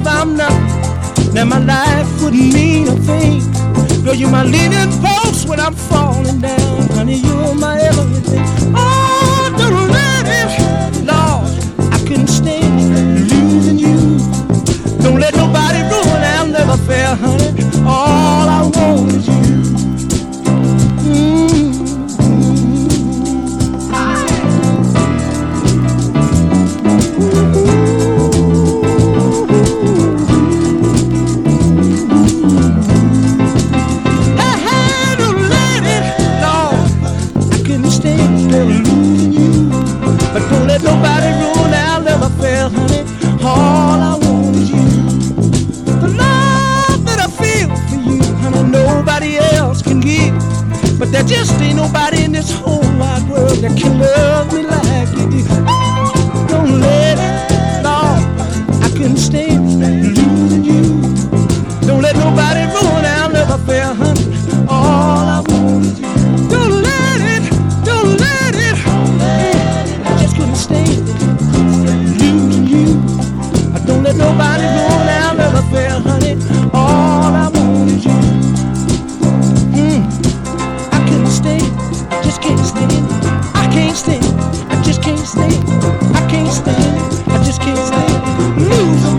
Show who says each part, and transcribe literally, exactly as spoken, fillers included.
Speaker 1: if I'm nothing, then my life wouldn't mean a thing. Girl, you're my leaning post when I'm falling down. Honey, you're my everything. Oh, don't let it, Lord, I couldn't stand losing you. Don't let nobody ruin our love affair, honey. All I want is you. Mm-hmm. Nobody ruin our love affair, honey. All I want is you. The love that I feel for you, honey, nobody else can give. But there just ain't nobody in this whole wide world that can love me like you do. Don't let it, Lord, I couldn't stand losing you. Don't let nobody ruin our love affair, honey. All I want is you. Don't let it, don't let it, don't let it. I just couldn't stand losing you. I don't let nobody ruin our love affair, honey. All I want is you. Mm. I couldn't stand, just can't stand.